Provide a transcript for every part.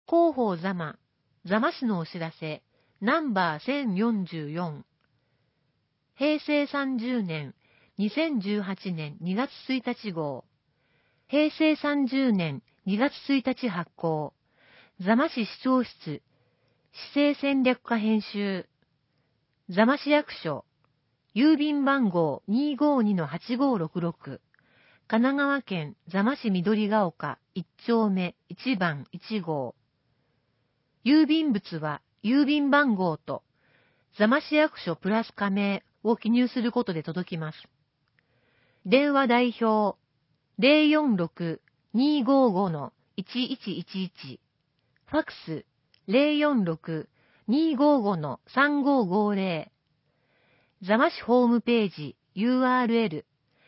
広報座間市のお知らせ、ナンバー1044。平成30年、2018年2月1日号。平成30年2月1日発行。座間市市長室、市政戦略課編集。座間市役所、郵便番号 252-8566。神奈川県座間市緑ヶ丘1丁目1番1号。郵便物は郵便番号と座間市役所プラス加盟を記入することで届きます。電話代表 046-255-1111。ファクス 046-255-3550。座間市ホームページ URL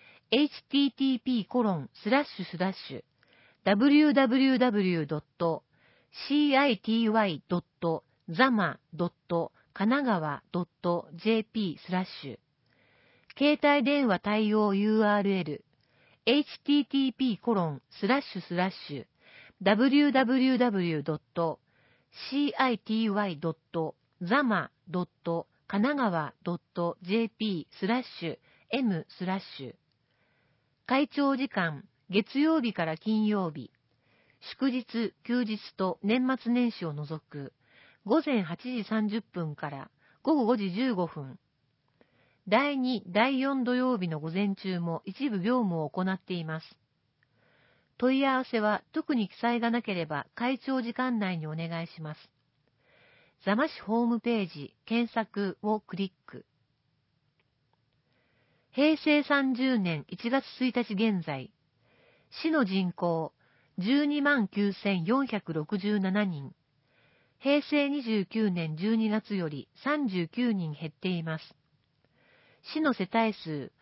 http://www.city.zama.kanagawa.jp/ 携帯電話対応 URL http://www.city.zama.kanagawa.jp/m/ 会長時間、月曜日から金曜日、祝日、休日と年末年始を除く、午前8時30分から午後5時15分。第2、第4土曜日の午前中も一部業務を行っています。問い合わせは特に記載がなければ会長時間内にお願いします。座間市ホームページ、検索をクリック。平成30年1月1日現在、市の人口 129,467 人、平成29年12月より39人減っています。市の世帯数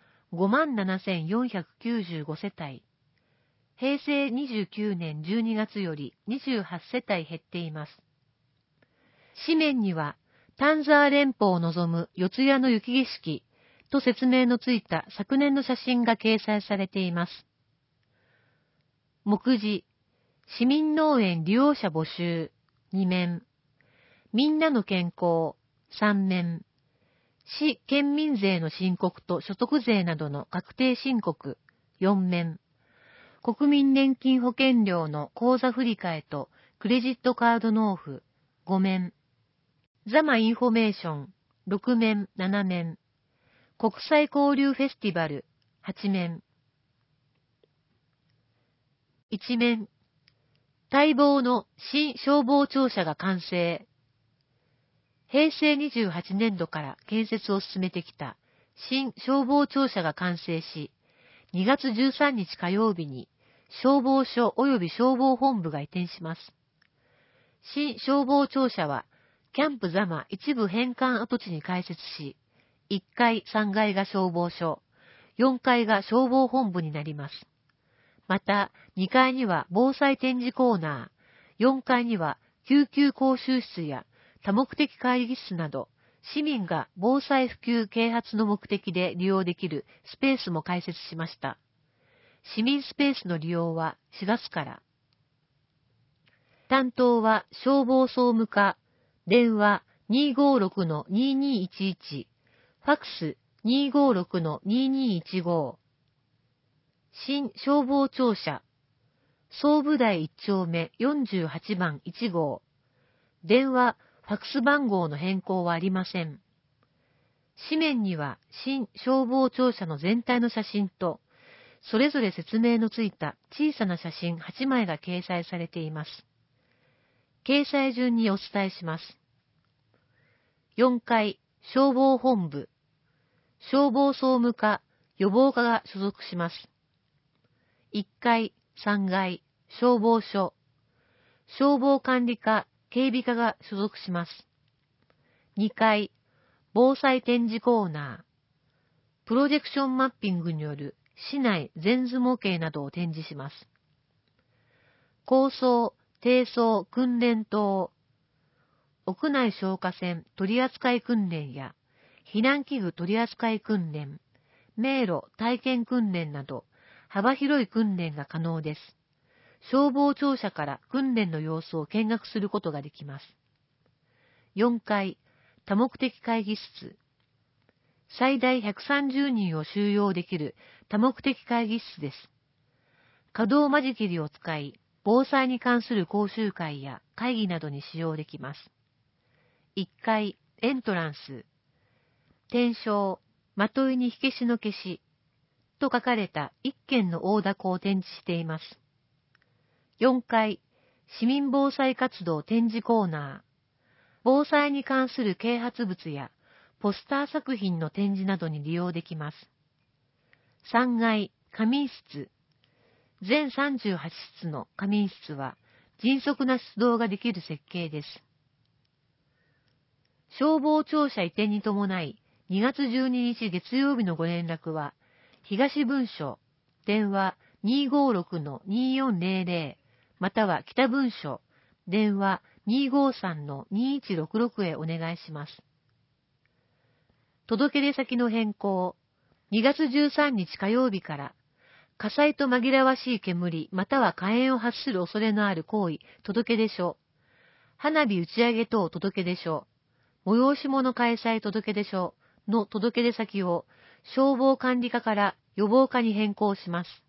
57,495 世帯、平成29年12月より28世帯減っています。紙面には、丹沢連峰を望む四谷の雪景色と説明のついた昨年の写真が掲載されています。目次、市民農園利用者募集、2面。みんなの健康、3面。市県民税の申告と所得税などの確定申告、4面。国民年金保険料の口座振替とクレジットカード納付、5面。座間インフォメーション、6面、7面。国際交流フェスティバル、8面。1面。待望の新消防庁舎が完成。平成28年度から建設を進めてきた新消防庁舎が完成し、2月13日火曜日に消防署及び消防本部が移転します。新消防庁舎は、キャンプ座間一部返還跡地に開設し、1階、3階が消防署、4階が消防本部になります。また、2階には防災展示コーナー、4階には救急講習室や多目的会議室など、市民が防災普及啓発の目的で利用できるスペースも開設しました。市民スペースの利用は4月から。担当は消防総務課、電話 256-2211、ファクス 256-2215。新消防庁舎、総武台1丁目48番1号。電話、ファクス番号の変更はありません。紙面には新消防庁舎の全体の写真と、それぞれ説明のついた小さな写真8枚が掲載されています。掲載順にお伝えします。4階、消防本部、消防総務課、予防課が所属します。1階、3階、消防署、消防管理課、警備課が所属します。2階、防災展示コーナー、プロジェクションマッピングによる市内全図模型などを展示します。高層、低層訓練棟、屋内消火栓取扱訓練や避難器具取扱訓練、迷路体験訓練など幅広い訓練が可能です。 消防庁舎から訓練の様子を見学することができます。4階、多目的会議室。最大130人を収容できる多目的会議室です。可動間仕切りを使い、防災に関する講習会や会議などに使用できます。1階、エントランス。天正、まといに火消しの消しと書かれた一軒の大凧を展示しています。4階、市民防災活動展示コーナー。防災に関する啓発物やポスター作品の展示などに利用できます。3階、仮眠室。全38室の仮眠室は迅速な出動ができる設計です。消防庁舎移転に伴い、2月12日月曜日のご連絡は、東分署、電話 256-2400、または北分署、電話 253-2166 へお願いします。届け出先の変更、2月13日火曜日から、火災と紛らわしい煙または火炎を発する恐れのある行為、届け出書、花火打ち上げ等届け出書、催し物開催届け出書の届け出先を消防管理課から予防課に変更します。